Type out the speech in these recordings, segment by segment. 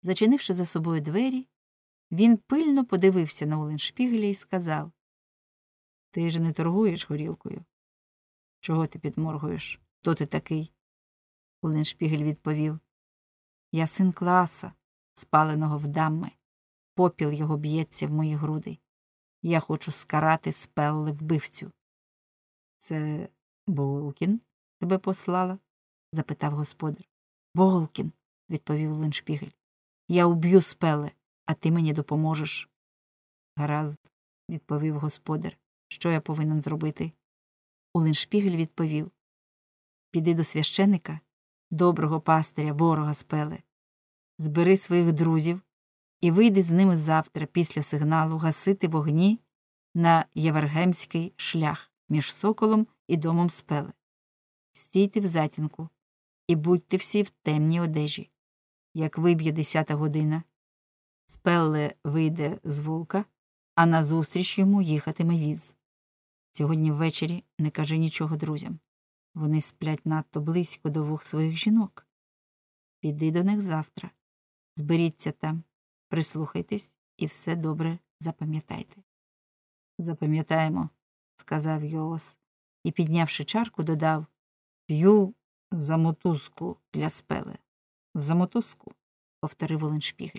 Зачинивши за собою двері, він пильно подивився на Улленшпігеля і сказав: «Ти ж не торгуєш горілкою? Чого ти підморгуєш? Хто ти такий?» Улленшпігель відповів: «Я син Класа, спаленого в Дамме. Попіл його б'ється в мої груди. Я хочу скарати Спелле вбивцю». «Це Болкін тебе послала?» – запитав господар. «Болкін», – відповів Улленшпігель. «Я уб'ю Спелле, а ти мені допоможеш». «Гаразд», – відповів господар. «Що я повинен зробити?» Улленшпігель відповів: «Піди до священика, доброго пастиря, ворога Спелле. Збери своїх друзів і вийди з ними завтра після сигналу гасити вогні на Євергемський шлях між Соколом і домом Спелле. Стійте в затінку і будьте всі в темній одежі. Як виб'є 10-та година, Спелле вийде з вулка, а назустріч йому їхатиме віз. Сьогодні ввечері не кажи нічого друзям. Вони сплять надто близько до 2 своїх жінок. Піди до них завтра. Зберіться там, прислухайтесь і все добре запам'ятайте». «Запам'ятаємо», – сказав Йоос, і, піднявши чарку, додав: «П'ю за мотузку для Спелле». «За мотузку», – повторив Улленшпігель.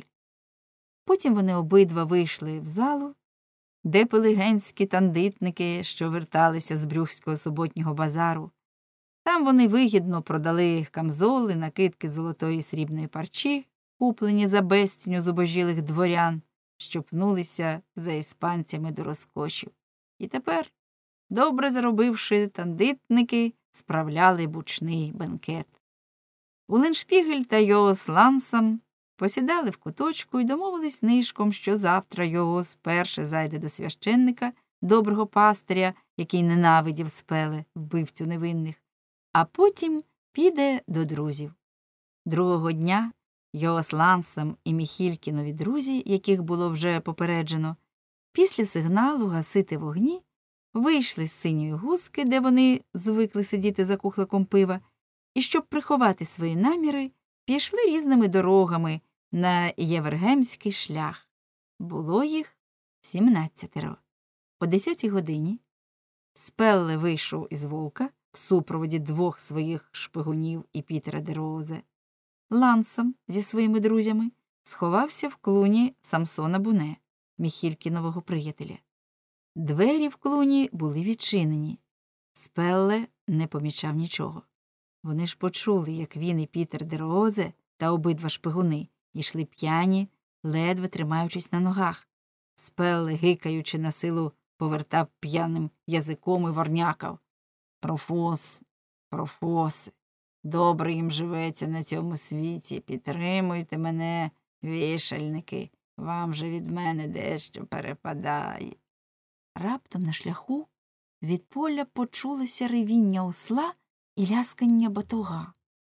Потім вони обидва вийшли в залу, де пили генські тандитники, що верталися з брюхського суботнього базару. Там вони вигідно продали камзоли, накидки золотої і срібної парчі, куплені за безцінь у зубожілих дворян, що пнулися за іспанцями до розкошів. І тепер, добре заробивши, тандитники справляли бучний бенкет. Улленшпігель та Йоос Лансам посідали в куточку і домовились нишком, що завтра Йоос перше зайде до священника, доброго пастиря, який ненавидів Спелле, вбивцю невинних, а потім піде до друзів. Другого дня Йоос Лансам і Міхількінові друзі, яких було вже попереджено, після сигналу гасити вогні, вийшли з синьої гуски, де вони звикли сидіти за кухликом пива, і, щоб приховати свої наміри, пішли різними дорогами на Євергемський шлях. Було їх 17. О 10-й годині Спелле вийшов із вулка в супроводі 2 своїх шпигунів і Пітера де Розе. Лансам зі своїми друзями сховався в клуні Самсона Буне, Міхількінового приятеля. Двері в клуні були відчинені. Спелле не помічав нічого. Вони ж почули, як він і Пітер де Розе та обидва шпигуни йшли п'яні, ледве тримаючись на ногах. Спелле, гикаючи на силу, повертав п'яним язиком і ворнякав: «Профос, профосе, добре їм живеться на цьому світі, підтримуйте мене, вішальники, вам же від мене дещо перепадає». Раптом на шляху від поля почулося ревіння осла і ляскання батога.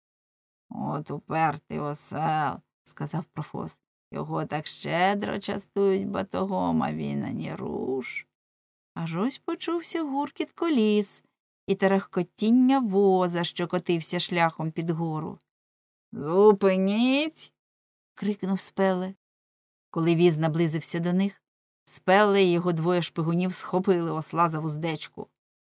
«От упертий осел», – сказав Профос, – «його так щедро частують батогом, а він ані руш». Аж ось почувся гуркіт коліс і терехкотіння воза, що котився шляхом під гору. «Зупиніть!» – крикнув Спелле. Коли віз наблизився до них, Спелле і його 2 шпигунів схопили осла за вуздечку.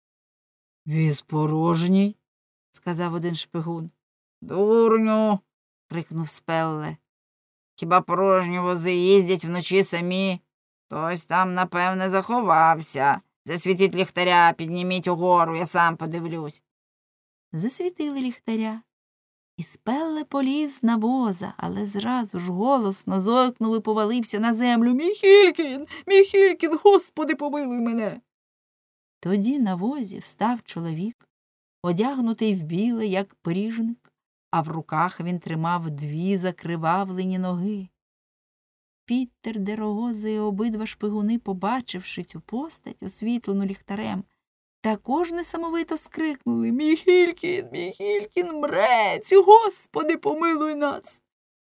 «Віз порожній», – сказав один шпигун. «Дурню!» – крикнув Спелле. «Хіба порожні вози їздять вночі самі? Хтось там, напевне, заховався. Засвітіть ліхтаря, підніміть угору, я сам подивлюсь». Засвітили ліхтаря, і Спелле поліз на воза, але зразу ж голосно зойкнув і повалився на землю: «Міхількін! Міхількін! Господи, помилуй мене!» Тоді на возі встав чоловік, одягнутий в біле, як пиріжник, а в руках він тримав 2 закривавлені ноги. Пітер де Розе і обидва шпигуни, побачивши цю постать, освітлену ліхтарем, також несамовито скрикнули: «Міхількін! Міхількін! Мрець! Господи, помилуй нас!»